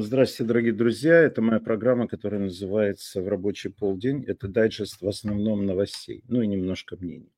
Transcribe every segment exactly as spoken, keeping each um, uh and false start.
Здравствуйте, дорогие друзья. Это моя программа, которая называется «В рабочий полдень». Это дайджест в основном новостей, ну и немножко мнений.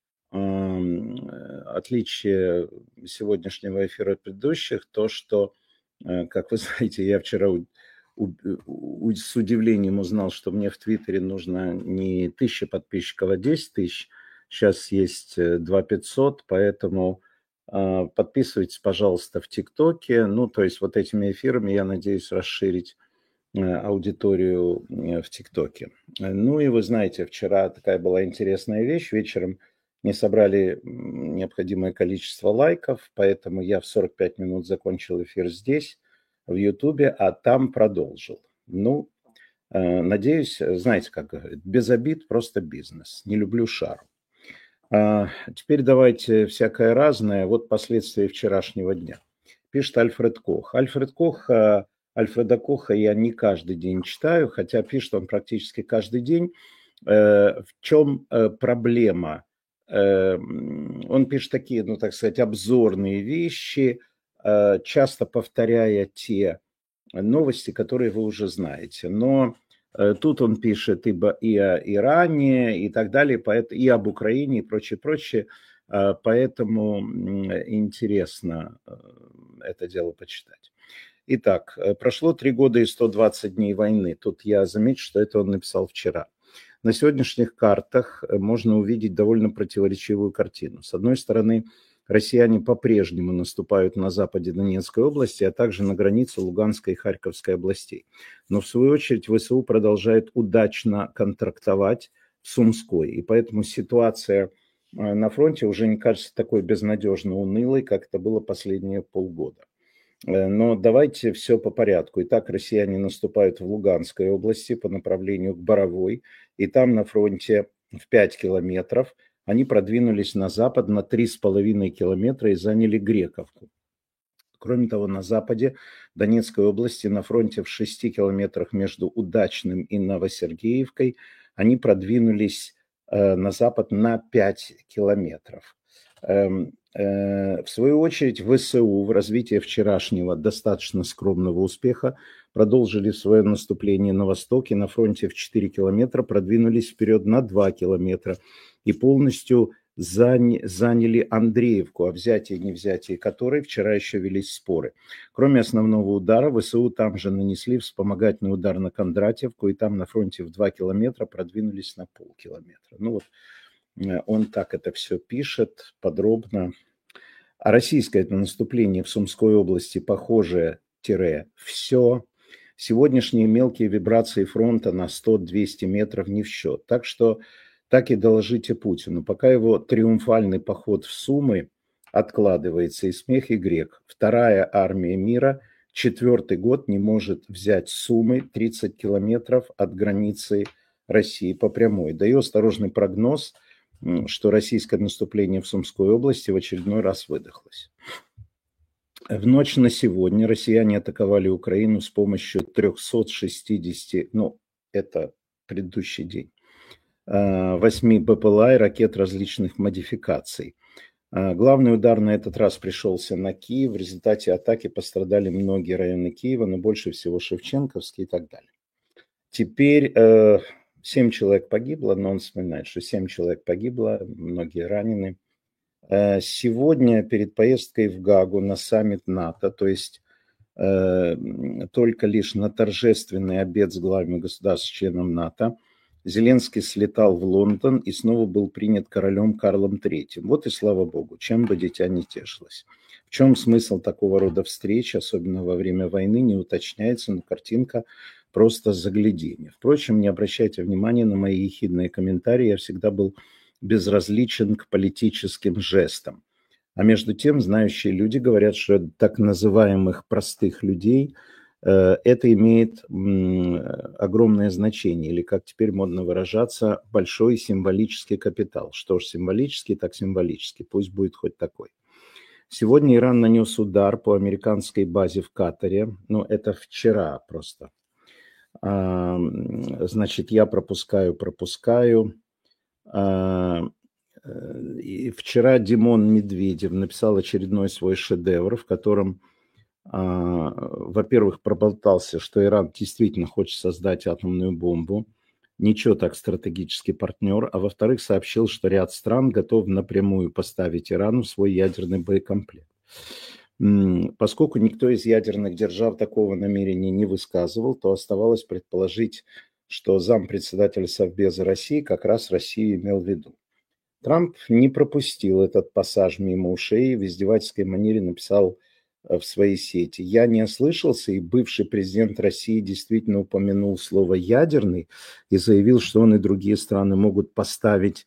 Ам, э, Отличие сегодняшнего эфира от предыдущих то, что, э, как вы знаете, я вчера у- у- у- с удивлением узнал, что мне в Твиттере нужно не тысяча подписчиков, а десять тысяч. Сейчас есть э, два пятьсот, поэтому а, подписывайтесь, пожалуйста, в ТикТоке. Ну, то есть вот этими эфирами я надеюсь расширить э, аудиторию э, в ТикТоке. Э, Ну и вы знаете, вчера такая была интересная вещь. Вечером не собрали м, необходимое количество лайков, поэтому я в сорок пять минут закончил эфир здесь, в Ютубе, а там продолжил. Ну, э, надеюсь, э, знаете, как говорят, без обид, просто бизнес. Не люблю шару. А, теперь давайте всякое разное. Вот последствия вчерашнего дня. Пишет Альфред Кох. Альфред Кох, а, Альфреда Коха я не каждый день читаю, хотя пишет он практически каждый день. Э, В чем э, проблема? Э, м, Он пишет такие, ну, так сказать, обзорные вещи, э, часто повторяя те новости, которые вы уже знаете. Но э, тут он пишет и, бо- и о Иране, и так далее, поэт- и об Украине, и прочее, прочее. Э, Поэтому м, интересно э, это дело почитать. Итак, э, прошло три года и сто двадцать дней войны. Тут я замечу, что это он написал вчера. На сегодняшних картах э, можно увидеть довольно противоречивую картину. С одной стороны, россияне по-прежнему наступают на западе Донецкой области, а также на границе Луганской и Харьковской областей. Но в свою очередь ВСУ продолжает удачно контрактовать в Сумской. И поэтому ситуация э, на фронте уже не кажется такой безнадежно унылой, как это было последние полгода. Э, Но давайте все по порядку. Итак, россияне наступают в Луганской области по направлению к Боровой, и там на фронте в пять километров они продвинулись на запад на три с половиной километра и заняли Грековку. Кроме того, на западе Донецкой области, на фронте в шести километрах между Удачным и Новосергеевкой, они продвинулись э, на запад на пять километров. Эм, э, В свою очередь, ВСУ в развитии вчерашнего достаточно скромного успеха продолжили свое наступление на востоке, на фронте в четыре километра, продвинулись вперед на два километра и полностью заняли Андреевку, о взятии и невзятии которой вчера еще велись споры. Кроме основного удара, ВСУ там же нанесли вспомогательный удар на Кондратьевку, и там на фронте в два километра продвинулись на полкилометра. Ну вот э, он так это все пишет подробно. А российское это наступление в Сумской области похоже все. Сегодняшние мелкие вибрации фронта на сто-двести метров не в счет. Так что так и доложите Путину. Пока его триумфальный поход в Сумы откладывается и смех, и грех. Вторая армия мира четвертый год не может взять Сумы тридцать километров от границы России по прямой. Даю осторожный прогноз, что российское наступление в Сумской области в очередной раз выдохлось. В ночь на сегодня россияне атаковали Украину с помощью триста шестьдесят, ну, это предыдущий день, восемь БПЛА и ракет различных модификаций. Главный удар на этот раз пришелся на Киев. В результате атаки пострадали многие районы Киева, но больше всего Шевченковский и так далее. Теперь э, семь человек погибло, но он вспоминает, что семь человек погибло, многие ранены. Сегодня перед поездкой в Гаагу на саммит НАТО, то есть э, только лишь на торжественный обед с главами государств, членом НАТО, Зеленский слетал в Лондон и снова был принят королем Карлом третьим. Вот и слава богу, чем бы дитя не тешилось. В чем смысл такого рода встреч, особенно во время войны, не уточняется, но картинка просто загляденье. Впрочем, не обращайте внимания на мои ехидные комментарии, я всегда был безразличен к политическим жестам. А между тем, знающие люди говорят, что так называемых простых людей э, это имеет м, огромное значение, или, как теперь модно выражаться, большой символический капитал. Что ж, символический, так символический, пусть будет хоть такой. Сегодня Иран нанес удар по американской базе в Катаре, ну, это вчера просто. А, значит, я пропускаю, пропускаю. И вчера Димон Медведев написал очередной свой шедевр, в котором а, во-первых, проболтался, что Иран действительно хочет создать атомную бомбу. Ничего так стратегический партнер. А во-вторых, сообщил, что ряд стран готов напрямую поставить Ирану свой ядерный боекомплект. Поскольку никто из ядерных держав такого намерения не высказывал, то оставалось предположить, что зампредседателя Совбеза России как раз Россию имел в виду. Трамп не пропустил этот пассаж мимо ушей и в издевательской манере написал в своей сети: «Я не ослышался, и бывший президент России действительно упомянул слово «ядерный» и заявил, что он и другие страны могут поставить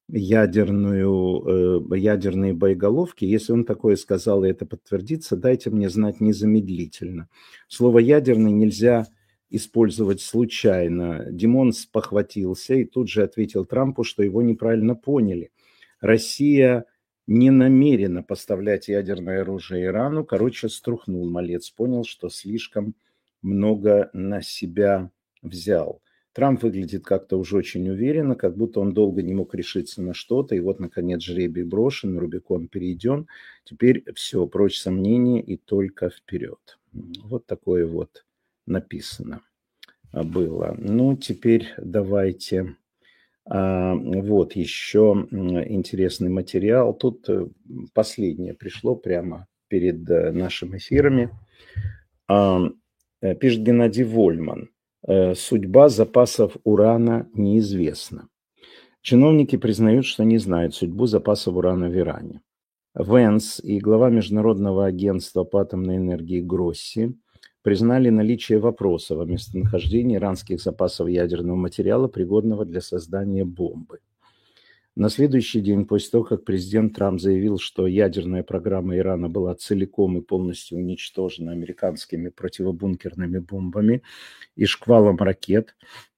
ядерную, э, ядерные боеголовки. Если он такое сказал и это подтвердится, дайте мне знать незамедлительно». Слово «ядерный» нельзя использовать случайно. Димон спохватился и тут же ответил Трампу, что его неправильно поняли. Россия не намерена поставлять ядерное оружие Ирану. Короче, струхнул малец, понял, что слишком много на себя взял. Трамп выглядит как-то уже очень уверенно, как будто он долго не мог решиться на что-то, и вот, наконец, жребий брошен, Рубикон перейден. Теперь все, прочь сомнений и только вперед. Вот такое вот написано было. Ну, теперь давайте... А, вот еще интересный материал. Тут последнее пришло прямо перед нашими эфирами. А, пишет Геннадий Вольман. Судьба запасов урана неизвестна. Чиновники признают, что не знают судьбу запасов урана в Иране. Венс и глава Международного агентства по атомной энергии Гросси признали наличие вопросов о местонахождении иранских запасов ядерного материала, пригодного для создания бомбы. На следующий день, после того, как президент Трамп заявил, что ядерная программа Ирана была целиком и полностью уничтожена американскими противобункерными бомбами и шквалом ракет,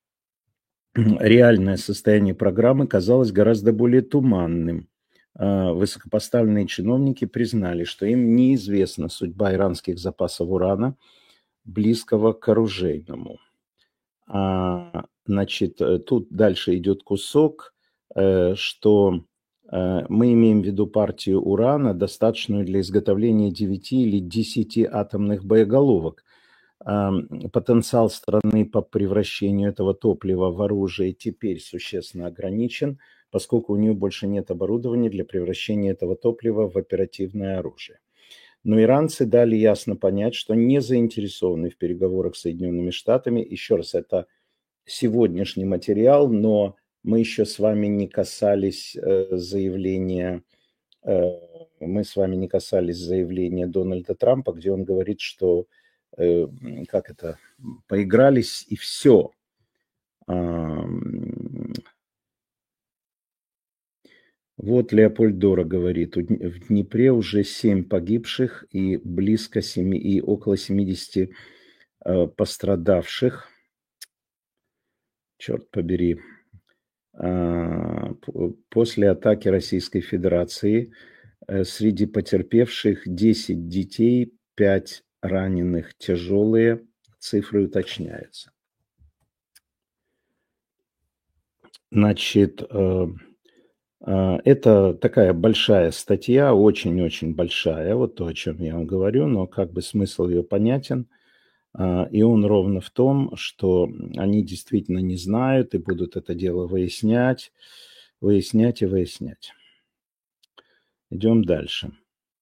реальное состояние программы казалось гораздо более туманным. Высокопоставленные чиновники признали, что им неизвестна судьба иранских запасов урана, близкого к оружейному. А, значит, тут дальше идет кусок, что мы имеем в виду партию урана, достаточную для изготовления девяти или десяти атомных боеголовок. Потенциал страны по превращению этого топлива в оружие теперь существенно ограничен, поскольку у нее больше нет оборудования для превращения этого топлива в оперативное оружие. Но иранцы дали ясно понять, что не заинтересованы в переговорах с Соединенными Штатами. Еще раз, это сегодняшний материал, но мы еще с вами не касались э, заявления, э, мы с вами не касались заявления Дональда Трампа, где он говорит, что э, как это, поигрались и все. Вот Леопольд Дора говорит, в Днепре уже семь погибших и близко семи, и около семидесяти э, пострадавших. Черт побери. А, после атаки Российской Федерации э, среди потерпевших десять детей, пять раненых тяжелые. Цифры уточняются. Значит... Э, Это такая большая статья, очень-очень большая, вот то, о чем я вам говорю, но как бы смысл ее понятен. И он ровно в том, что они действительно не знают и будут это дело выяснять, выяснять и выяснять. Идем дальше.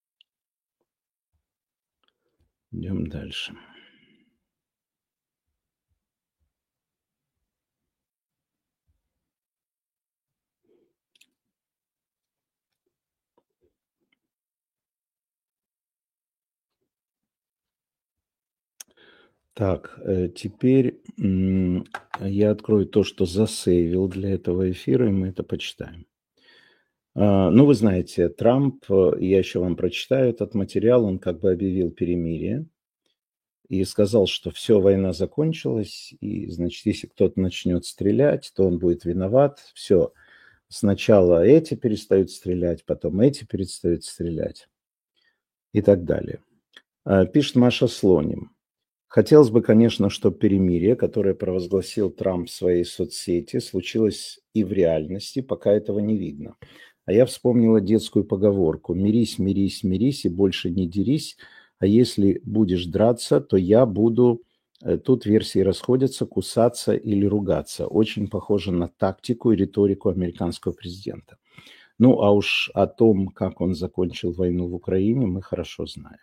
Идем дальше. Так, теперь я открою то, что засейвил для этого эфира, и мы это почитаем. Ну, вы знаете, Трамп, я еще вам прочитаю этот материал, он как бы объявил перемирие и сказал, что все, война закончилась, и, значит, если кто-то начнет стрелять, то он будет виноват. Все, сначала эти перестают стрелять, потом эти перестают стрелять и так далее. Пишет Маша Слоним. Хотелось бы, конечно, чтобы перемирие, которое провозгласил Трамп в своей соцсети, случилось и в реальности, пока этого не видно. А я вспомнила детскую поговорку «Мирись, мирись, мирись и больше не дерись», а если будешь драться, то я буду, э, тут версии расходятся, кусаться или ругаться. Очень похоже на тактику и риторику американского президента. Ну, а уж о том, как он закончил войну в Украине, мы хорошо знаем.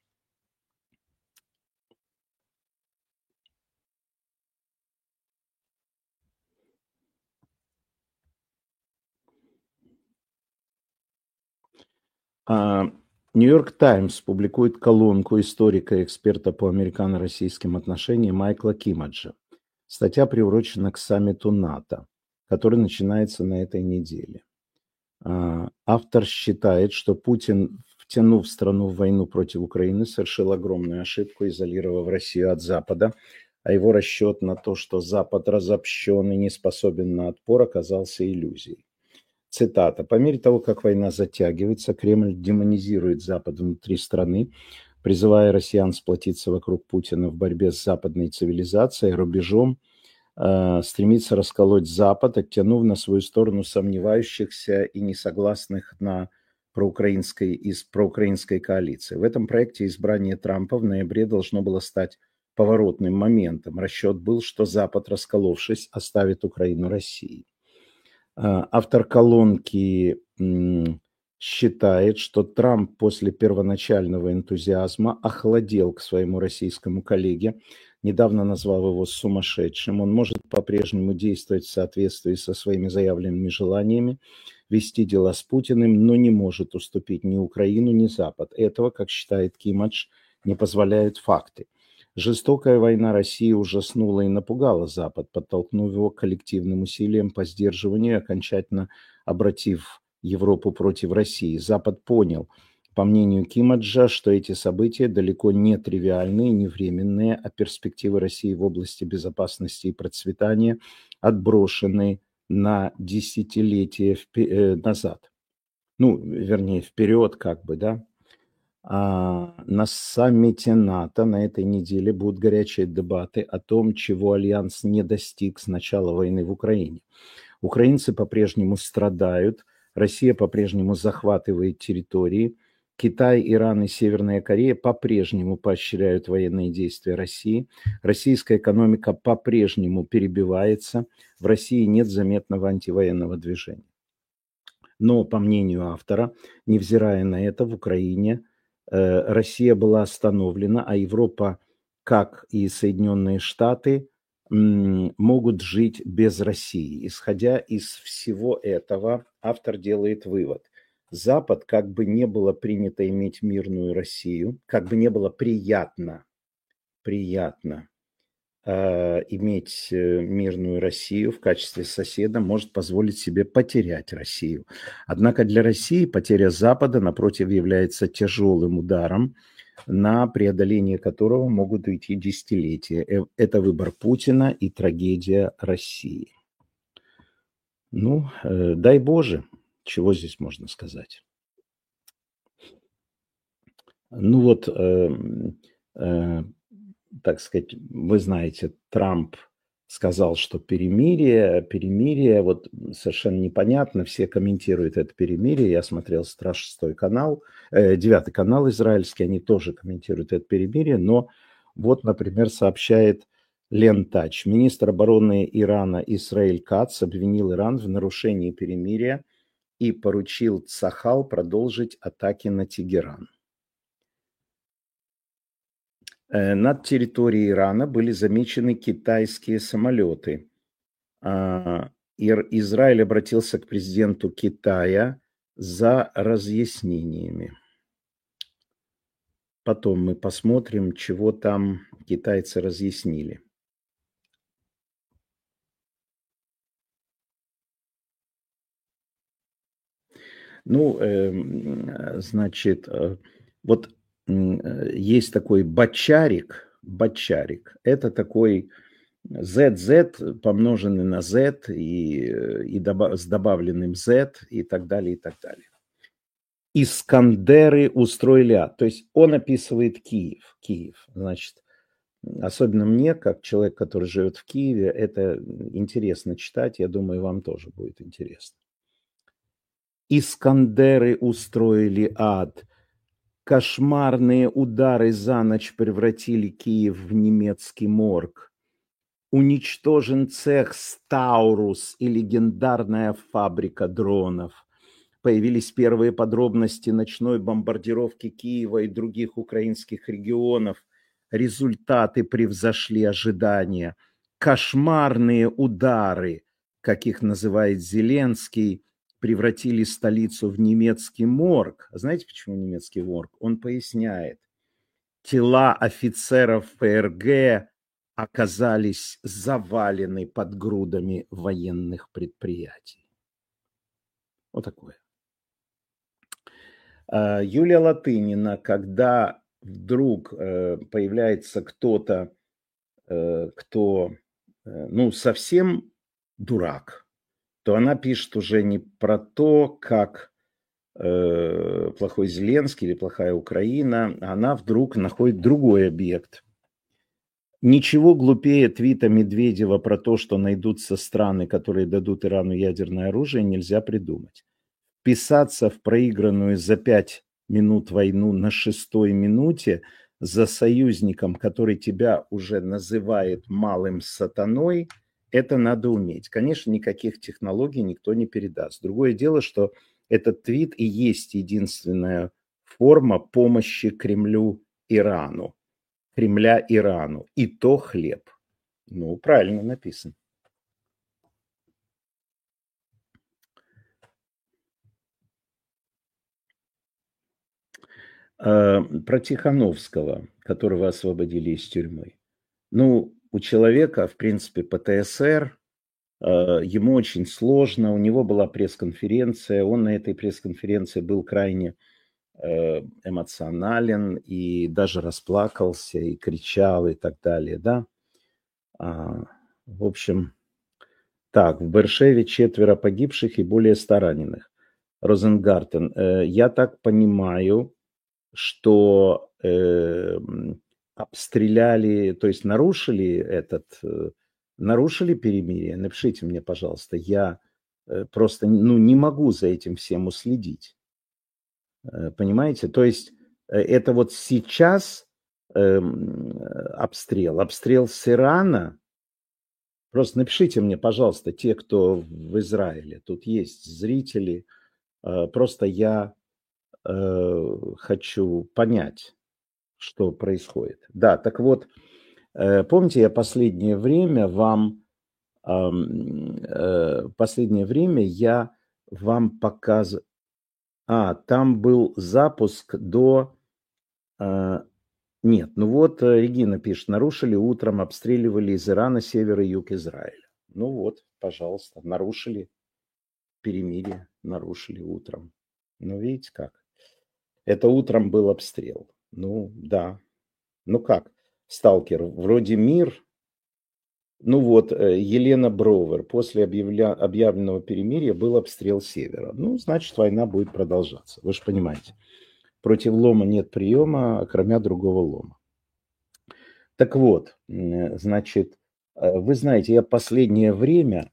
А, Нью-Йорк Таймс публикует колонку историка и эксперта по американо-российским отношениям Майкла Кимаджа. Статья приурочена к саммиту НАТО, который начинается на этой неделе. А, Автор считает, что Путин, втянув страну в войну против Украины, совершил огромную ошибку, изолировав Россию от Запада, а его расчет на то, что Запад разобщен и не способен на отпор, оказался иллюзией. Цитата. «По мере того, как война затягивается, Кремль демонизирует Запад внутри страны, призывая россиян сплотиться вокруг Путина в борьбе с западной цивилизацией, рубежом, э, стремится расколоть Запад, оттянув на свою сторону сомневающихся и несогласных на проукраинской, из проукраинской коалиции. В этом проекте избрание Трампа в ноябре должно было стать поворотным моментом. Расчет был, что Запад, расколовшись, оставит Украину России». Автор колонки считает, что Трамп после первоначального энтузиазма охладел к своему российскому коллеге, недавно назвал его сумасшедшим. Он может по-прежнему действовать в соответствии со своими заявленными желаниями, вести дела с Путиным, но не может уступить ни Украину, ни Запад. Этого, как считает Кимадж, не позволяют факты. Жестокая война России ужаснула и напугала Запад, подтолкнув его к коллективным усилиям по сдерживанию и окончательно обратив Европу против России. Запад понял, по мнению Кимаджа, что эти события далеко не тривиальные, не временные, а перспективы России в области безопасности и процветания отброшены на десятилетия назад. Ну, вернее, вперед как бы, да. А на саммите НАТО на этой неделе будут горячие дебаты о том, чего Альянс не достиг с начала войны в Украине. Украинцы по-прежнему страдают, Россия по-прежнему захватывает территории, Китай, Иран и Северная Корея по-прежнему поощряют военные действия России, российская экономика по-прежнему перебивается, в России нет заметного антивоенного движения. Но, по мнению автора, невзирая на это, в Украине Россия была остановлена, а Европа, как и Соединенные Штаты, могут жить без России. Исходя из всего этого, автор делает вывод. Запад, как бы не было принято иметь мирную Россию, как бы не было приятно, приятно э, иметь мирную Россию в качестве соседа, может позволить себе потерять Россию. Однако для России потеря Запада, напротив, является тяжелым ударом, на преодоление которого могут уйти десятилетия. Это выбор Путина и трагедия России. Ну, э, дай Боже, чего здесь можно сказать? Ну вот, э, э, так сказать, вы знаете, Трамп сказал, что перемирие, перемирие, вот совершенно непонятно, все комментируют это перемирие, я смотрел Страж шестой канал, э, девятый канал израильский, они тоже комментируют это перемирие, но вот, например, сообщает Лентач, министр обороны Ирана Исраэль Кац обвинил Иран в нарушении перемирия и поручил Цахал продолжить атаки на Тегеран. Над территорией Ирана были замечены китайские самолеты. Израиль обратился к президенту Китая за разъяснениями. Потом мы посмотрим, чего там китайцы разъяснили. Ну, значит, вот есть такой бочарик, бочарик. Это такой зет зет, помноженный на Z и, и добав, с добавленным Z и так далее, и так далее. Искандеры устроили ад. То есть он описывает Киев. Киев, значит, особенно мне, как человек, который живет в Киеве, это интересно читать. Я думаю, вам тоже будет интересно. Искандеры устроили ад. Кошмарные удары за ночь превратили Киев в немецкий морг. Уничтожен цех «Стаурус» и легендарная фабрика дронов. Появились первые подробности ночной бомбардировки Киева и других украинских регионов. Результаты превзошли ожидания. Кошмарные удары, как их называет Зеленский, превратили столицу в немецкий морг. Знаете, почему немецкий морг? Он поясняет. Тела офицеров ФРГ оказались завалены под грудами военных предприятий. Вот такое. Юлия Латынина, когда вдруг появляется кто-то, кто, ну, совсем дурак, то она пишет уже не про то, как плохой Зеленский или плохая Украина, она вдруг находит другой объект. Ничего глупее твита Медведева про то, что найдутся страны, которые дадут Ирану ядерное оружие, нельзя придумать. Вписаться в проигранную за пять минут войну на шестой минуте за союзником, который тебя уже называет малым сатаной, это надо уметь. Конечно, никаких технологий никто не передаст. Другое дело, что этот твит и есть единственная форма помощи Кремлю Ирану. Кремля Ирану. И то хлеб. Ну, правильно написано. Про Тихановского, которого освободили из тюрьмы. Ну, у человека, в принципе, ПТСР, ему очень сложно, у него была пресс-конференция, он на этой пресс-конференции был крайне эмоционален и даже расплакался, и кричал, и так далее, да. В общем, так, в Бершеве четверо погибших и более ста раненых. Розенгартен, я так понимаю, что э, обстреляли, то есть нарушили этот, э, нарушили перемирие. Напишите мне, пожалуйста, я э, просто ну, не могу за этим всем уследить. Э, понимаете? То есть э, это вот сейчас э, обстрел, обстрел с Ирана. Просто напишите мне, пожалуйста, те, кто в Израиле. Тут есть зрители. Э, просто я хочу понять, что происходит. Да, так вот, помните, я последнее время вам, последнее время я вам показывал, а, там был запуск до, нет, ну вот Регина пишет, нарушили утром, обстреливали из Ирана север и юг Израиля. Ну вот, пожалуйста, нарушили перемирие, нарушили утром. Ну, видите как? Это утром был обстрел. Ну, да. Ну как, сталкер, вроде мир. Ну вот, Елена Бровер, после объявля... объявленного перемирия был обстрел севера. Ну, значит, война будет продолжаться. Вы же понимаете. Против лома нет приема, кроме другого лома. Так вот, значит, вы знаете, я последнее время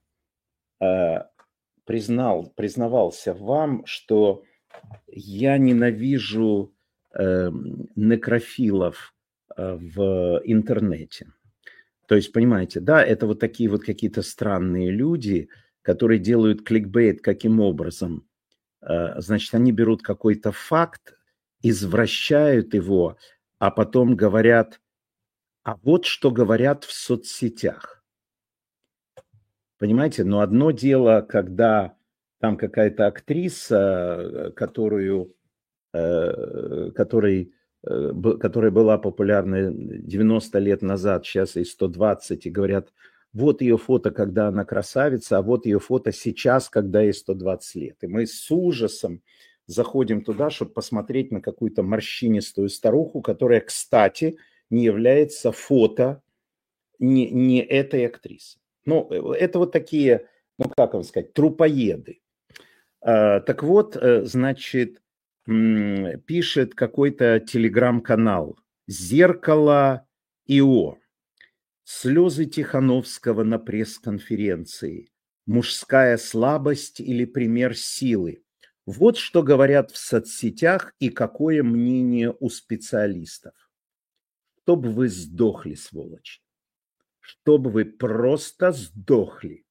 признал, признавался вам, что я ненавижу э, некрофилов э, в интернете. То есть, понимаете, да, это вот такие вот какие-то странные люди, которые делают кликбейт каким образом? Э, значит, они берут какой-то факт, извращают его, а потом говорят, а вот что говорят в соцсетях. Понимаете, но одно дело, когда там какая-то актриса, которую Который, которая была популярна девяносто лет назад, сейчас ей сто двадцать, и говорят, вот ее фото, когда она красавица, а вот ее фото сейчас, когда ей сто двадцать лет. И мы с ужасом заходим туда, чтобы посмотреть на какую-то морщинистую старуху, которая, кстати, не является фото не, не этой актрисы. Ну, это вот такие, ну, как вам сказать, трупоеды. Так вот, значит, пишет какой-то телеграм-канал «Зеркало ИО». Слезы Тихановского на пресс-конференции. Мужская слабость или пример силы. Вот что говорят в соцсетях и какое мнение у специалистов. Чтобы вы сдохли, сволочи. Чтобы вы просто сдохли.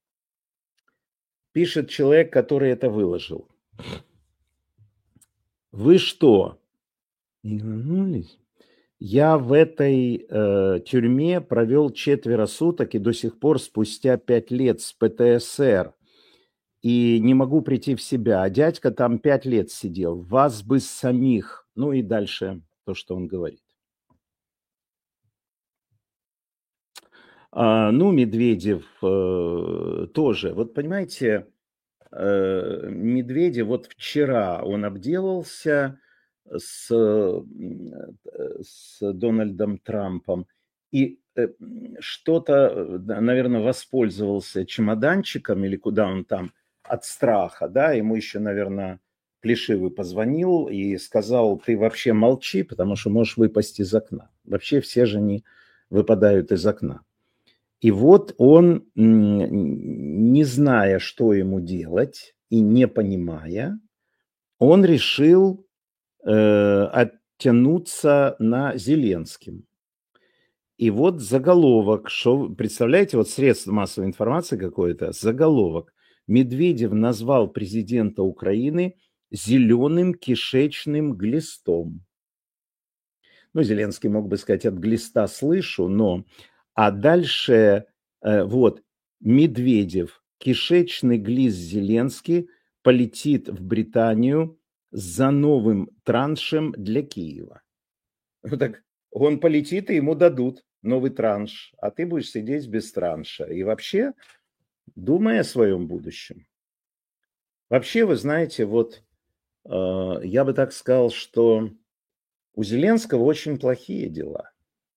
Пишет человек, который это выложил. Вы что, не вернулись? Я в этой э, тюрьме провел четверо суток и до сих пор спустя пять лет с ПТСР. И не могу прийти в себя. А дядька там пять лет сидел. Вас бы самих. Ну и дальше то, что он говорит. А, ну, Медведев э, тоже. Вот понимаете, э, Медведев, вот вчера он обделался с, э, с Дональдом Трампом и э, что-то, наверное, воспользовался чемоданчиком или куда он там от страха, да, ему еще, наверное, Плешивый позвонил и сказал, ты вообще молчи, потому что можешь выпасть из окна. Вообще все же не выпадают из окна. И вот он, не зная, что ему делать и не понимая, он решил э, оттянуться на Зеленским. И вот заголовок, что, представляете, вот средство массовой информации какое-то, заголовок. Медведев назвал президента Украины зеленым кишечным глистом. Ну, Зеленский мог бы сказать, от глиста слышу, но... А дальше, э, вот, Медведев, кишечный глист Зеленский полетит в Британию за новым траншем для Киева. Ну, так он полетит, и ему дадут новый транш, а ты будешь сидеть без транша. И вообще, думай о своем будущем. Вообще, вы знаете, вот э, я бы так сказал, что у Зеленского очень плохие дела.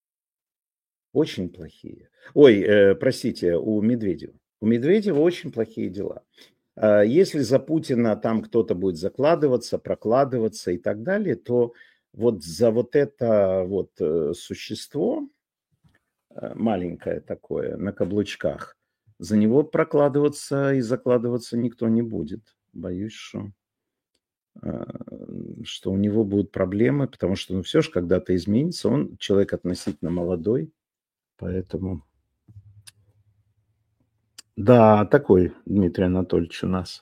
Очень плохие. Ой, э, простите, у Медведева. У Медведева очень плохие дела. Э, если за Путина там кто-то будет закладываться, прокладываться и так далее, то вот за вот это вот э, существо, э, маленькое такое, на каблучках, за него прокладываться и закладываться никто не будет. Боюсь, что, э, что у него будут проблемы, потому что ну, все же когда-то изменится. Он человек относительно молодой. Поэтому, да, такой Дмитрий Анатольевич у нас.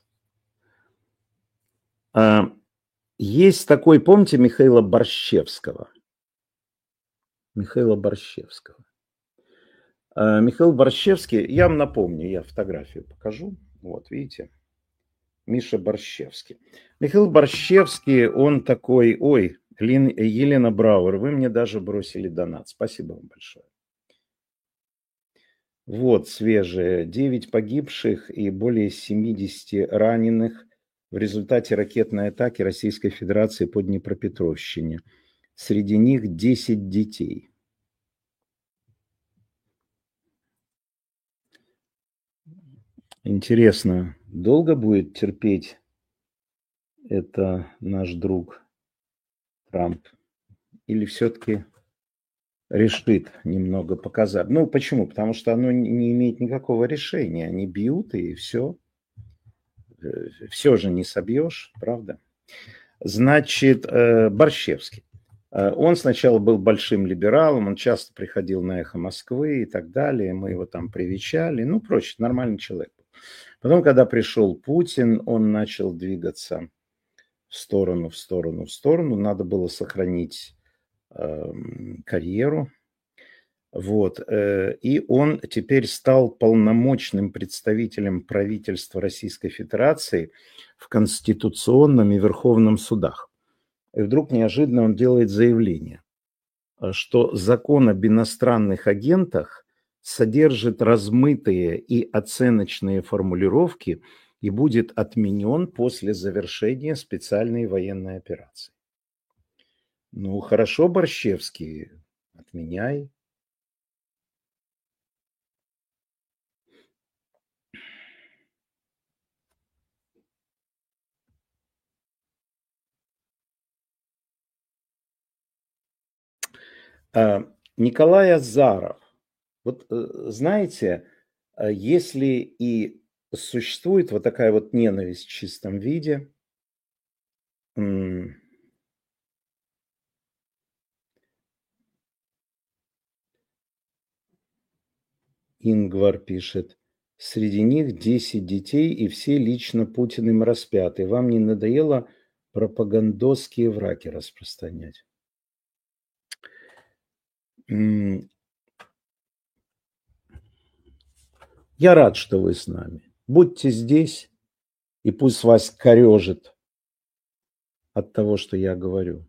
А, есть такой, помните, Михаила Борщевского? Михаила Борщевского. А, Михаил Борщевский, я вам напомню, я фотографию покажу. Вот, видите? Миша Борщевский. Михаил Борщевский, он такой, ой, Лин, Елена Брауэр, вы мне даже бросили донат. Спасибо вам большое. Вот, свежие. девять погибших и более семьдесят раненых в результате ракетной атаки Российской Федерации по Днепропетровщине. Среди них десять детей. Интересно, долго будет терпеть это наш друг Трамп? Или все-таки решит немного показать? Ну, почему? Потому что оно не имеет никакого решения. Они бьют, и все. Все же не собьешь, правда? Значит, Борщевский. Он сначала был большим либералом, он часто приходил на «Эхо Москвы» и так далее. Мы его там привечали. Ну, прочее, нормальный человек. Потом, когда пришел Путин, он начал двигаться в сторону, в сторону, в сторону. Надо было сохранить э, карьеру. Вот. И он теперь стал полномочным представителем правительства Российской Федерации в Конституционном и Верховном судах. И вдруг неожиданно он делает заявление, что закон об иностранных агентах содержит размытые и оценочные формулировки и будет отменен после завершения специальной военной операции. Ну, хорошо, Борщевский, отменяй. Николай Азаров. Вот знаете, если и существует вот такая вот ненависть в чистом виде, М. Ингвар пишет: "Среди них десять детей, и все лично Путиным распяты. Вам не надоело пропагандистские враки распространять?" М. Я рад, что вы с нами. Будьте здесь, и пусть вас корежит от того, что я говорю.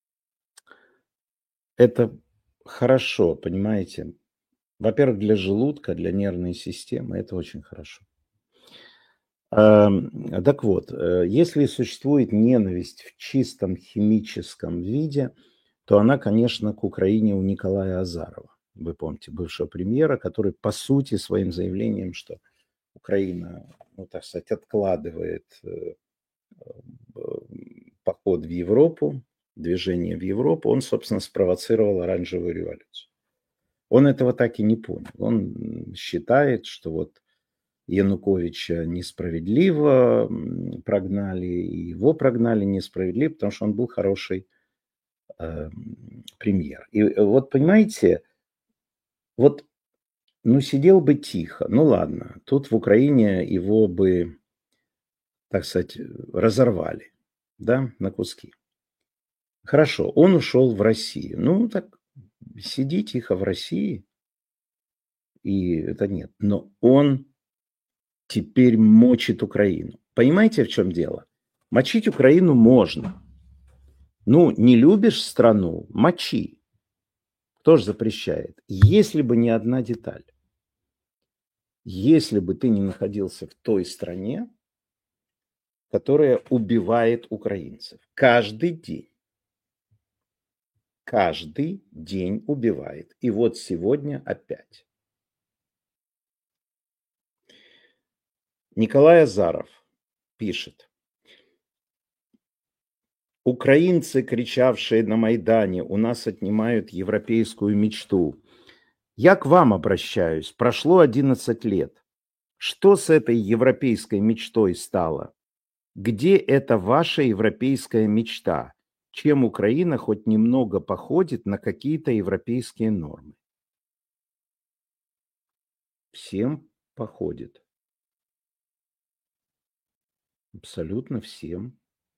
Это хорошо, понимаете? Во-первых, для желудка, для нервной системы это очень хорошо. Ам, так вот, э, если существует ненависть в чистом химическом виде, то она, конечно, к Украине у Николая Азарова. Вы помните бывшего премьера, который по сути своим заявлением, что Украина, ну, так сказать, откладывает э, э, поход в Европу, движение в Европу, он, собственно, спровоцировал оранжевую революцию. Он этого так и не понял. Он считает, что вот Януковича несправедливо прогнали, и его прогнали несправедливо, потому что он был хороший э, премьер. И вот понимаете, вот, ну, сидел бы тихо, ну ладно, тут в Украине его бы, так сказать, разорвали, да, на куски. Хорошо, он ушел в Россию. Ну, так сиди тихо в России, и это нет. Но он теперь мочит Украину. Понимаете, в чем дело? Мочить Украину можно. Ну, не любишь страну – мочи. Кто же запрещает? Если бы не одна деталь. Если бы ты не находился в той стране, которая убивает украинцев. Каждый день. Каждый день убивает. И вот сегодня опять. Николай Азаров пишет. Украинцы, кричавшие на Майдане, у нас отнимают европейскую мечту. Я к вам обращаюсь. Прошло одиннадцать лет. Что с этой европейской мечтой стало? Где эта ваша европейская мечта? Чем Украина хоть немного походит на какие-то европейские нормы? Всем походит. Абсолютно всем.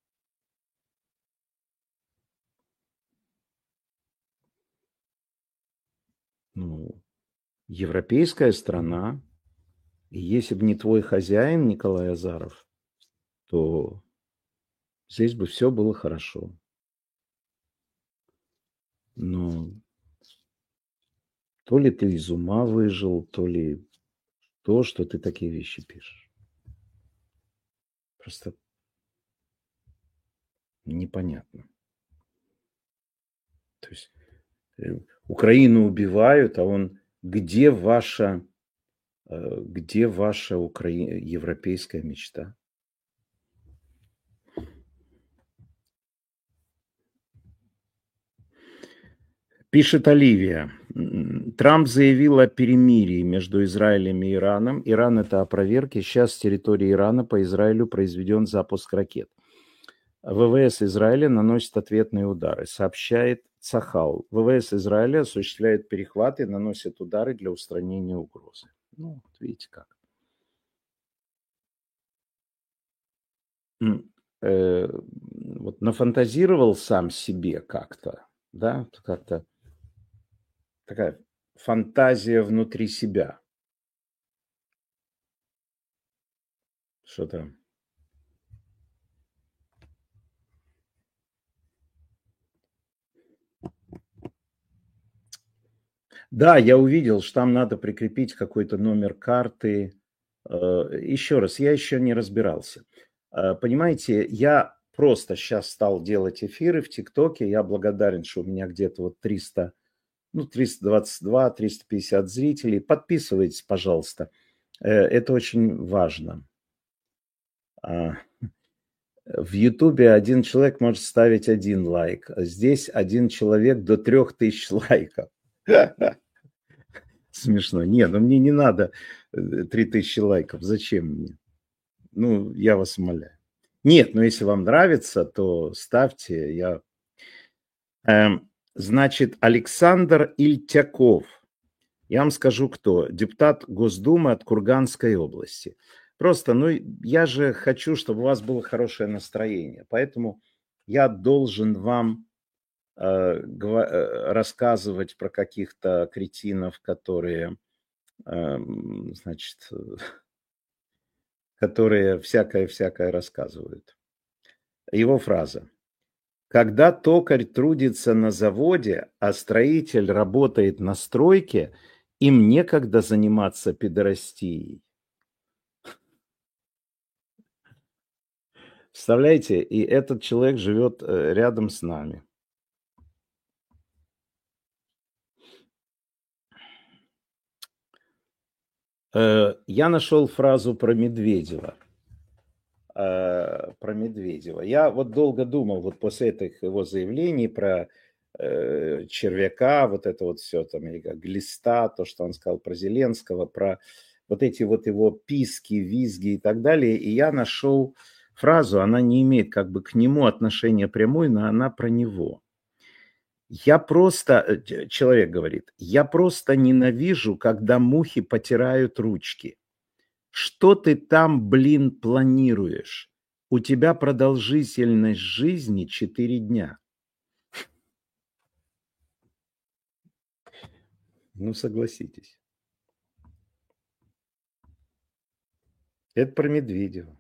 Ну, европейская страна. И если бы не твой хозяин, Николай Азаров, то здесь бы все было хорошо. Но то ли ты из ума выжил, то ли то, что ты такие вещи пишешь. Просто непонятно. То есть э, Украину убивают, а он где ваша, э, где ваша укра... европейская мечта? Пишет Оливия. Трамп заявил о перемирии между Израилем и Ираном. Иран это опроверг, и сейчас с территории Ирана по Израилю произведен запуск ракет. ВВС Израиля наносит ответные удары, сообщает Цахал. ВВС Израиля осуществляет перехваты и наносит удары для устранения угрозы. Ну, вот видите как. Э, вот нафантазировал сам себе как-то, да, как-то такая фантазия внутри себя. Что-то. Да, я увидел, что там надо прикрепить какой-то номер карты. Э, еще раз, я еще не разбирался. Э, Понимаете, я просто сейчас стал делать эфиры в ТикТоке. Я благодарен, что у меня где-то вот триста, ну, триста двадцать два, триста пятьдесят зрителей. Подписывайтесь, пожалуйста. Э, Это очень важно. А, В Ютубе один человек может ставить один лайк, а здесь один человек до трех тысяч лайков. Смешно. Не, ну мне не надо три тысячи лайков. Зачем мне? Ну, я вас умоляю. Нет, но если вам нравится, то ставьте. Я... Эм, значит, Александр Ильтяков. Я вам скажу, кто. Депутат Госдумы от Курганской области. Просто, ну, я же хочу, чтобы у вас было хорошее настроение. Поэтому я должен вам э, гва- э, рассказывать про каких-то кретинов, которые, эм, значит, которые всякое-всякое рассказывают. Его фраза. Когда токарь трудится на заводе, а строитель работает на стройке, им некогда заниматься педорастией. Представляете, и этот человек живет э, рядом с нами. Э, Я нашел фразу про Медведева. Э, Про Медведева. Я вот долго думал, вот после этих его заявлений про э, червяка, вот это вот все там, или как глиста, то, что он сказал про Зеленского, про вот эти вот его писки, визги и так далее. И я нашел фразу, она не имеет как бы к нему отношения прямой, но она про него. Я просто, э, ч- человек говорит, я просто ненавижу, когда мухи потирают ручки. Что ты там, блин, планируешь? У тебя продолжительность жизни четыре дня. Ну, согласитесь. Это про Медведева.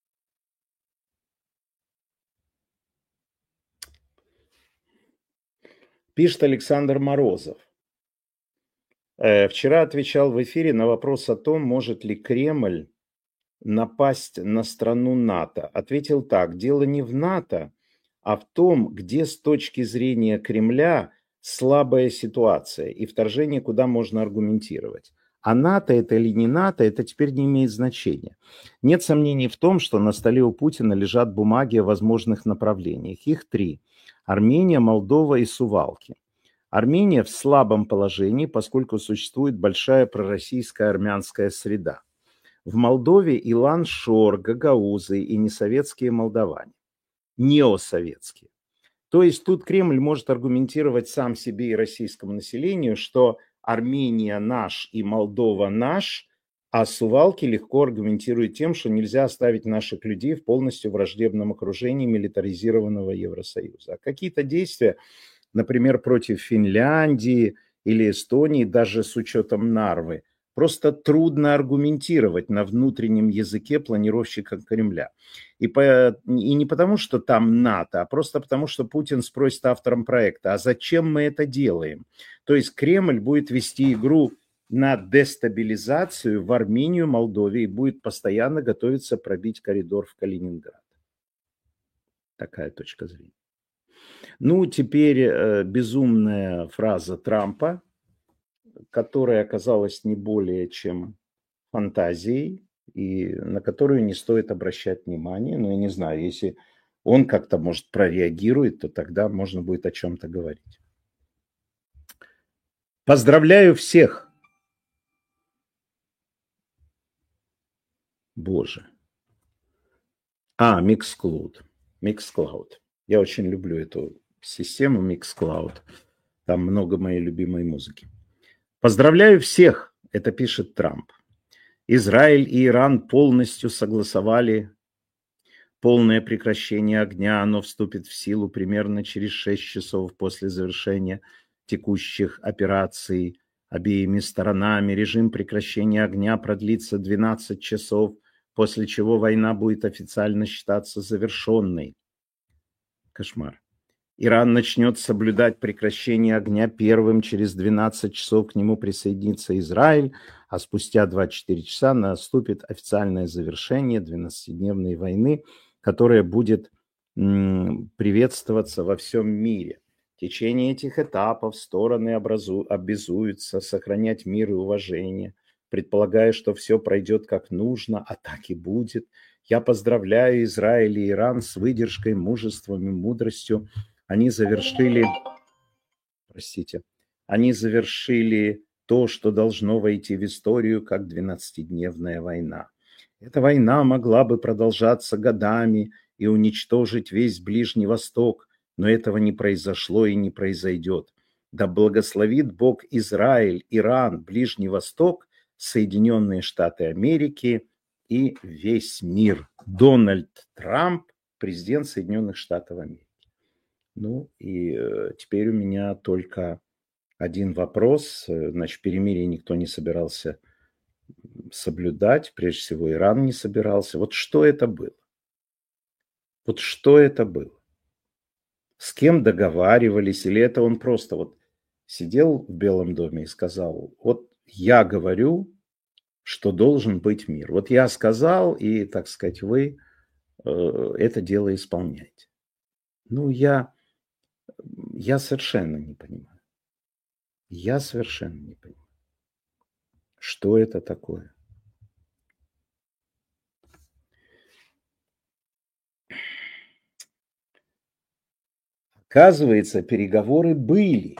Пишет Александр Морозов. Э, Вчера отвечал в эфире на вопрос о том, может ли Кремль напасть на страну НАТО. Ответил так: дело не в НАТО, а в том, где с точки зрения Кремля слабая ситуация и вторжение, куда можно аргументировать. А НАТО это или не НАТО, это теперь не имеет значения. Нет сомнений в том, что на столе у Путина лежат бумаги о возможных направлениях. Их три: Армения, Молдова и Сувалки. Армения в слабом положении, поскольку существует большая пророссийская армянская среда. В Молдове Илан Шор, гагаузы и несоветские молдаване. Неосоветские. То есть тут Кремль может аргументировать сам себе и российскому населению, что Армения наш и Молдова наш, а Сувалки легко аргументирует тем, что нельзя оставить наших людей в полностью враждебном окружении милитаризированного Евросоюза. А какие-то действия, например, против Финляндии или Эстонии, даже с учетом Нарвы, просто трудно аргументировать на внутреннем языке планировщика Кремля. И, по, и не потому, что там НАТО, а просто потому, что Путин спросит авторам проекта, а зачем мы это делаем? То есть Кремль будет вести игру на дестабилизацию в Армению, Молдове и будет постоянно готовиться пробить коридор в Калининград. Такая точка зрения. Ну, теперь э, безумная фраза Трампа, которая оказалась не более чем фантазией, и на которую не стоит обращать внимание. Но я не знаю, если он как-то, может, прореагирует, то тогда можно будет о чем-то говорить. Поздравляю всех! Боже. А, Mixcloud. Mixcloud. Я очень люблю эту систему Mixcloud. Там много моей любимой музыки. Поздравляю всех, это пишет Трамп. Израиль и Иран полностью согласовали полное прекращение огня. Оно вступит в силу примерно через шесть часов после завершения текущих операций обеими сторонами. Режим прекращения огня продлится двенадцать часов, после чего война будет официально считаться завершенной. Кошмар. Иран начнет соблюдать прекращение огня первым, через двенадцать часов к нему присоединится Израиль, а спустя двадцать четыре часа наступит официальное завершение двенадцатидневной войны, которая будет м, приветствоваться во всем мире. В течение этих этапов стороны образу, обязуются сохранять мир и уважение, предполагая, что все пройдет как нужно, а так и будет. Я поздравляю Израиль и Иран с выдержкой, мужеством и мудростью. Они завершили, простите, они завершили то, что должно войти в историю как двенадцатидневная война. Эта война могла бы продолжаться годами и уничтожить весь Ближний Восток, но этого не произошло и не произойдет. Да благословит Бог Израиль, Иран, Ближний Восток, Соединенные Штаты Америки и весь мир. Дональд Трамп, президент Соединенных Штатов Америки. Ну и э, теперь у меня только один вопрос. Значит, перемирие никто не собирался соблюдать, прежде всего Иран не собирался. Вот что это было? Вот что это было? С кем договаривались? Или это он просто вот сидел в Белом доме и сказал, вот я говорю, что должен быть мир. Вот я сказал, и, так сказать, вы э, это дело исполняете. Ну, я, я совершенно не понимаю. Я совершенно не понимаю. Что это такое? Оказывается, переговоры были.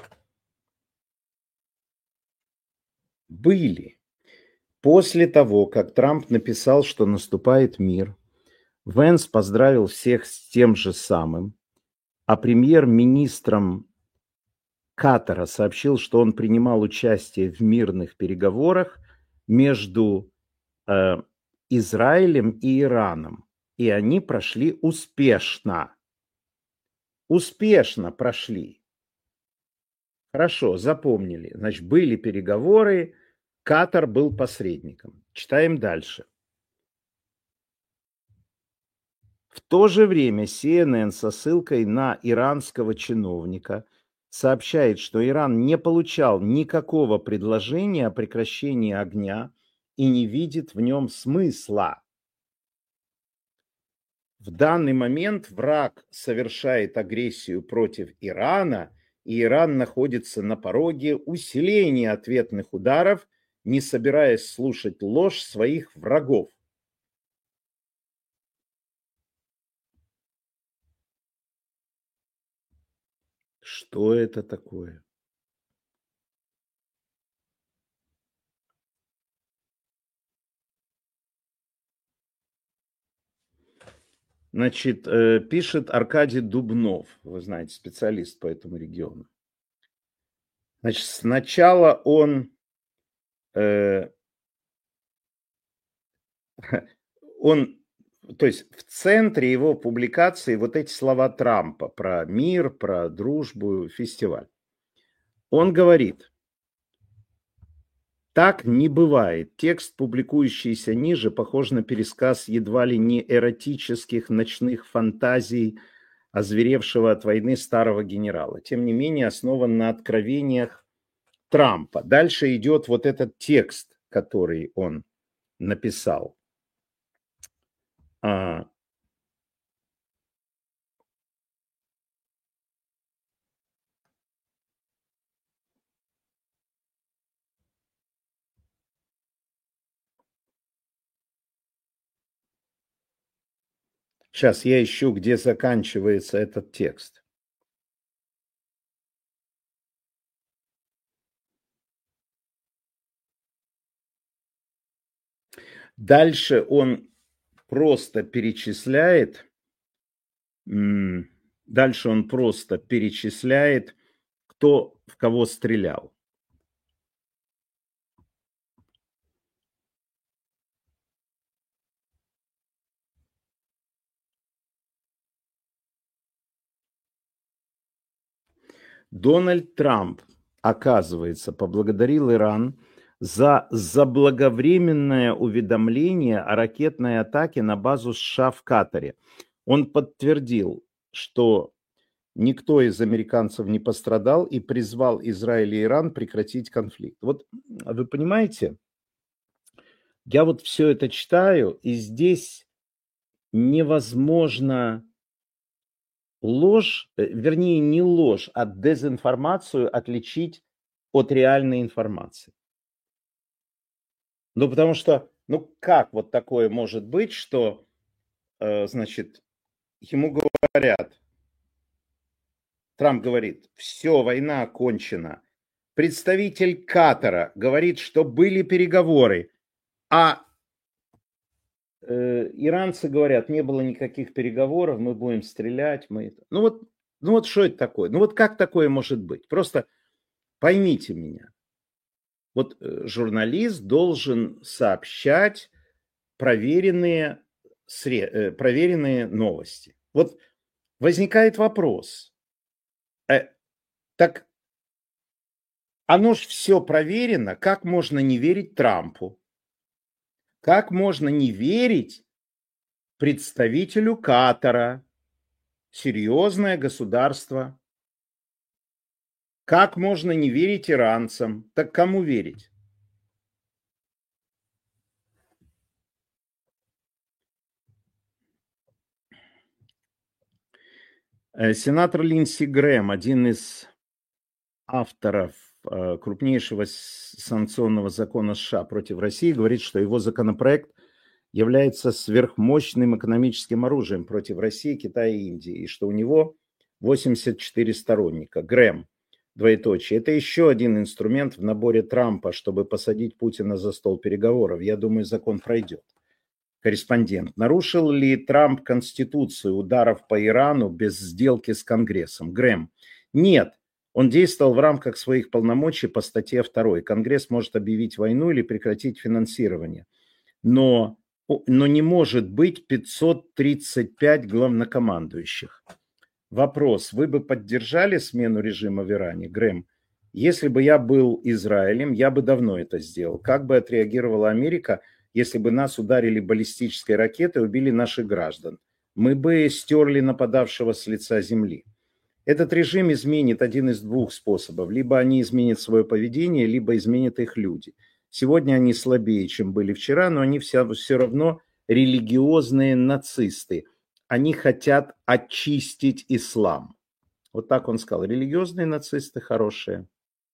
Были. После того, как Трамп написал, что наступает мир, Венс поздравил всех с тем же самым, а премьер-министром Катара сообщил, что он принимал участие в мирных переговорах между э, Израилем и Ираном. И они прошли успешно. Успешно прошли. Хорошо, запомнили. Значит, были переговоры, Катар был посредником. Читаем дальше. В то же время си эн эн со ссылкой на иранского чиновника сообщает, что Иран не получал никакого предложения о прекращении огня и не видит в нем смысла. В данный момент враг совершает агрессию против Ирана, и Иран находится на пороге усиления ответных ударов, не собираясь слушать ложь своих врагов. Что это такое? Значит, э, пишет Аркадий Дубнов, вы знаете, специалист по этому региону. Значит, сначала он, э, он, то есть в центре его публикации вот эти слова Трампа про мир, про дружбу, фестиваль. Он говорит, так не бывает. Текст, публикующийся ниже, похож на пересказ едва ли не эротических ночных фантазий озверевшего от войны старого генерала. Тем не менее, основан на откровениях Трампа. Дальше идет вот этот текст, который он написал. А, сейчас я ищу, где заканчивается этот текст. Дальше он просто перечисляет, дальше он просто перечисляет, кто в кого стрелял. Дональд Трамп, оказывается, поблагодарил Иран за заблаговременное уведомление о ракетной атаке на базу США в Катаре. Он подтвердил, что никто из американцев не пострадал и призвал Израиль и Иран прекратить конфликт. Вот вы понимаете, я вот все это читаю, и здесь невозможно ложь, вернее не ложь, а дезинформацию отличить от реальной информации. Ну, потому что, ну, как вот такое может быть, что, э, значит, ему говорят, Трамп говорит, все, война окончена. Представитель Катара говорит, что были переговоры, а э, иранцы говорят, не было никаких переговоров, мы будем стрелять. Мы... Ну, вот, ну вот что это такое? Ну вот как такое может быть? Просто поймите меня. Вот э, журналист должен сообщать проверенные, сре... э, проверенные новости. Вот возникает вопрос. Э, так оно ж все проверено. Как можно не верить Трампу? Как можно не верить представителю Катара? Серьезное государство. Как можно не верить иранцам? Так кому верить? Сенатор Линдси Грэм, один из авторов э, крупнейшего санкционного закона США против России, говорит, что его законопроект является сверхмощным экономическим оружием против России, Китая и Индии, и что у него восемьдесят четыре сторонника. Грэм, двоеточие, это еще один инструмент в наборе Трампа, чтобы посадить Путина за стол переговоров. Я думаю, закон пройдет. Корреспондент. Нарушил ли Трамп Конституцию ударов по Ирану без сделки с Конгрессом? Грэм. Нет. Он действовал в рамках своих полномочий по статье два. Конгресс может объявить войну или прекратить финансирование. Но, но не может быть пятьсот тридцать пять главнокомандующих. Вопрос. Вы бы поддержали смену режима в Иране, Грэм? Если бы я был Израилем, я бы давно это сделал. Как бы отреагировала Америка, если бы нас ударили баллистической ракетой и убили наших граждан? Мы бы стерли нападавшего с лица земли. Этот режим изменит один из двух способов. Либо они изменят свое поведение, либо изменят их люди. Сегодня они слабее, чем были вчера, но они все, все равно религиозные нацисты. Они хотят очистить ислам. Вот так он сказал. Религиозные нацисты хорошие.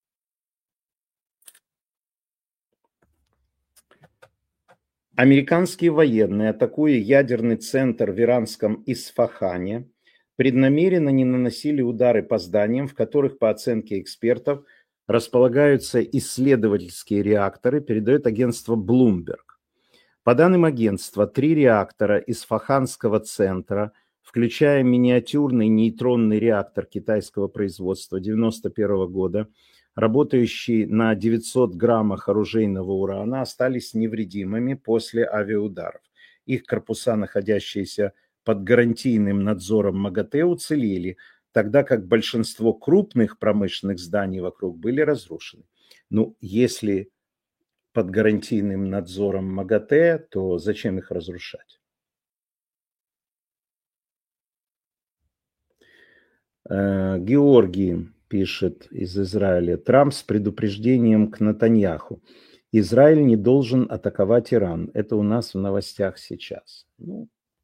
Американские военные, атакуя ядерный центр в иранском Исфахане, преднамеренно не наносили удары по зданиям, в которых, по оценке экспертов, располагаются исследовательские реакторы, передает агентство Bloomberg. По данным агентства, три реактора Исфаханского центра, включая миниатюрный нейтронный реактор китайского производства девяносто первого года, работающий на девятьсот граммах оружейного урана, остались невредимыми после авиаударов. Их корпуса, находящиеся под гарантийным надзором МАГАТЭ, уцелели, тогда как большинство крупных промышленных зданий вокруг были разрушены. Ну, если под гарантийным надзором МАГАТЭ, то зачем их разрушать? Георгий пишет из Израиля. Трамп с предупреждением к Нетаньяху. Израиль не должен атаковать Иран. Это у нас в новостях сейчас. Ну,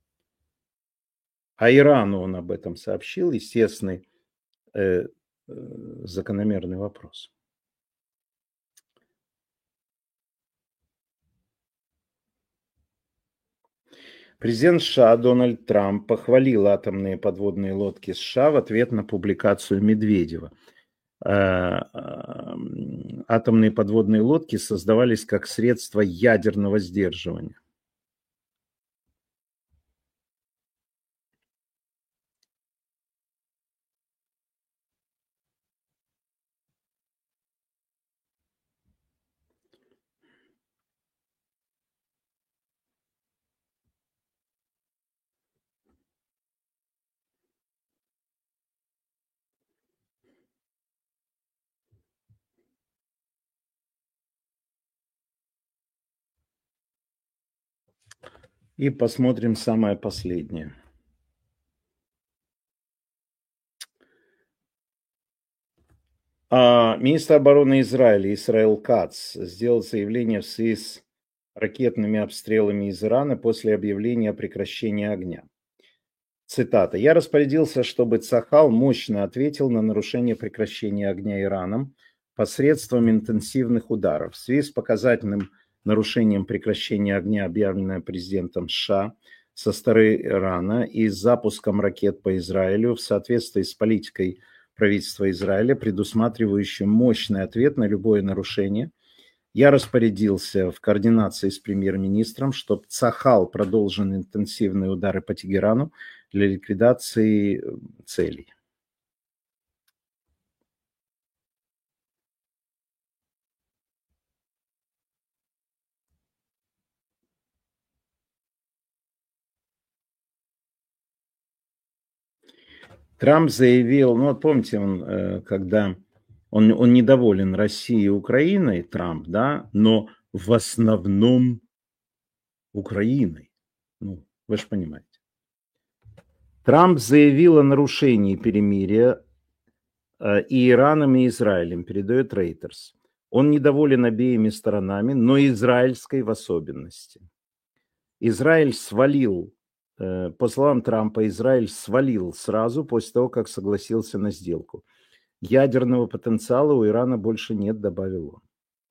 а Ирану он об этом сообщил. Естественный, э, э, закономерный вопрос. Президент США Дональд Трамп похвалил атомные подводные лодки США в ответ на публикацию Медведева. Атомные подводные лодки создавались как средство ядерного сдерживания. И посмотрим самое последнее. Министр обороны Израиля Исраэль Кац сделал заявление в связи с ракетными обстрелами из Ирана после объявления о прекращении огня. Цитата. «Я распорядился, чтобы Цахал мощно ответил на нарушение прекращения огня Ираном посредством интенсивных ударов. В связи с показательным нарушением прекращения огня, объявленное президентом США со стороны Ирана, и запуском ракет по Израилю в соответствии с политикой правительства Израиля, предусматривающим мощный ответ на любое нарушение, Я распорядился в координации с премьер-министром, чтобы Цахал продолжил интенсивные удары по Тегерану для ликвидации целей. Трамп заявил, ну вот помните, он, когда он, он недоволен Россией и Украиной, Трамп, да, но в основном Украиной. Ну, вы же понимаете. Трамп заявил о нарушении перемирия и Ираном, и Израилем, передает Reuters. Он недоволен обеими сторонами, но израильской в особенности. Израиль свалил, по словам Трампа, Израиль свалил сразу после того, как согласился на сделку. Ядерного потенциала у Ирана больше нет, добавил он.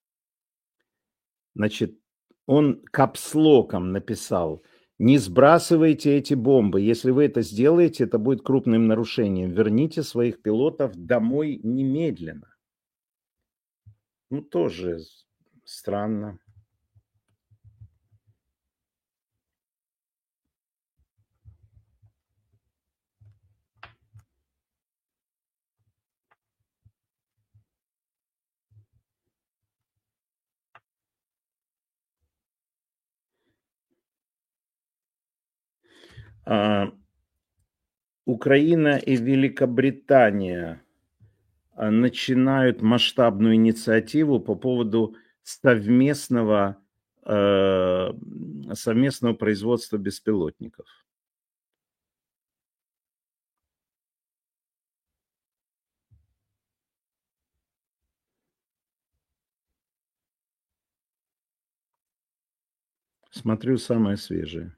Значит, он капслоком написал: не сбрасывайте эти бомбы. Если вы это сделаете, это будет крупным нарушением. Верните своих пилотов домой немедленно. Ну, тоже странно. А, Украина и Великобритания начинают масштабную инициативу по поводу совместного, э, совместного производства беспилотников. Смотрю самое свежее.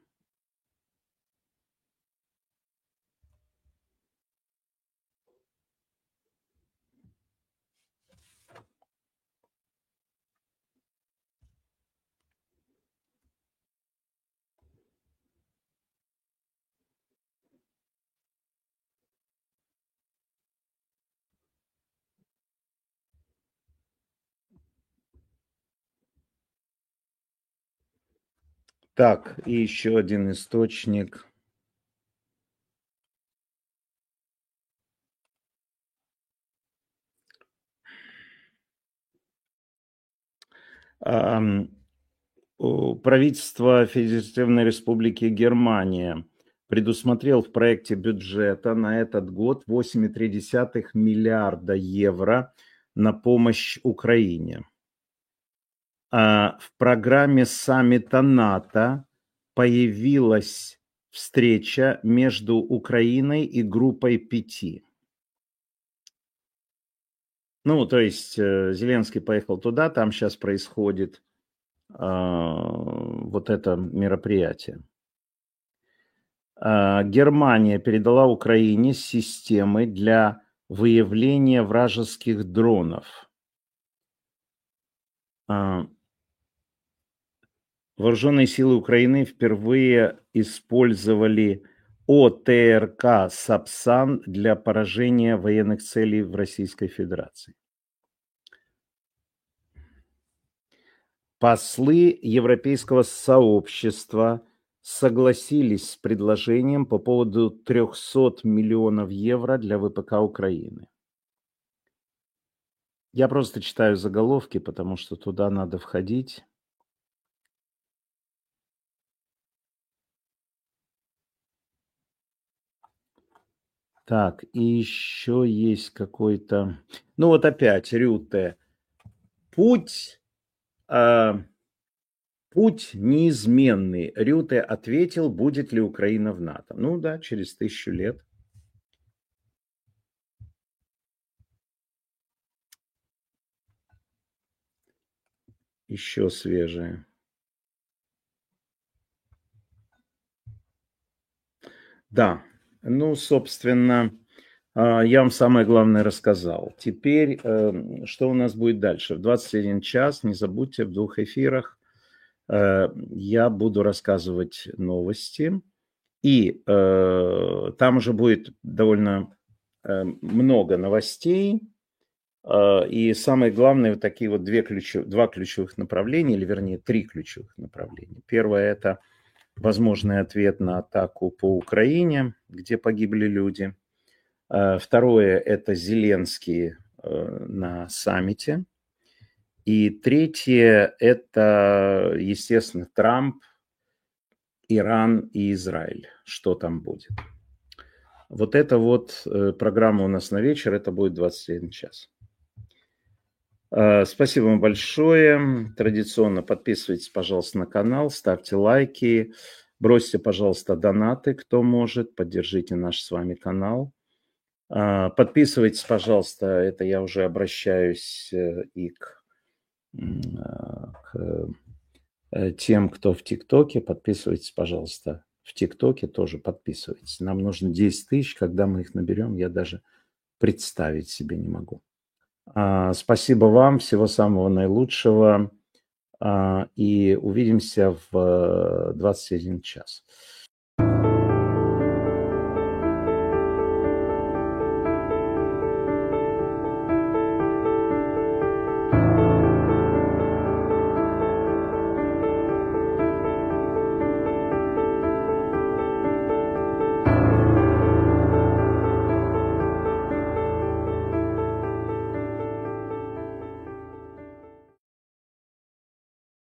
Так, и еще один источник. Правительство Федеративной Республики Германия предусмотрел в проекте бюджета на этот год восемь целых три десятых миллиарда евро на помощь Украине. А в программе саммита НАТО появилась встреча между Украиной и группой пяти. Ну, то есть Зеленский поехал туда, там сейчас происходит вот это мероприятие. Германия передала Украине системы для выявления вражеских дронов. Вооруженные силы Украины впервые использовали ОТРК «Сапсан» для поражения военных целей в Российской Федерации. Послы Европейского сообщества согласились с предложением по поводу трехсот миллионов евро для ВПК Украины. Я просто читаю заголовки, потому что туда надо входить. Так, и еще есть какой-то... Ну вот опять Рютте. Путь... Э, путь неизменный. Рютте ответил, будет ли Украина в НАТО. Ну да, через тысячу лет. Еще свежее. Да, ну, собственно, я вам самое главное рассказал. Теперь, что у нас будет дальше? В двадцать один час, не забудьте, в двух эфирах я буду рассказывать новости. И там уже будет довольно много новостей. И самое главное, вот такие вот две ключев, два ключевых направления, или вернее три ключевых направления. Первое – это возможный ответ на атаку по Украине, где погибли люди. Второе – это Зеленский на саммите. И третье – это, естественно, Трамп, Иран и Израиль. Что там будет? Вот это вот программа у нас на вечер, это будет двадцать один час. Спасибо вам большое. Традиционно подписывайтесь, пожалуйста, на канал, ставьте лайки, бросьте, пожалуйста, донаты, кто может, поддержите наш с вами канал. Подписывайтесь, пожалуйста, это я уже обращаюсь и к, к тем, кто в ТикТоке. Подписывайтесь, пожалуйста, в ТикТоке тоже подписывайтесь. Нам нужно десять тысяч, когда мы их наберем, я даже представить себе не могу. Спасибо вам, всего самого наилучшего, и увидимся в двадцать один час.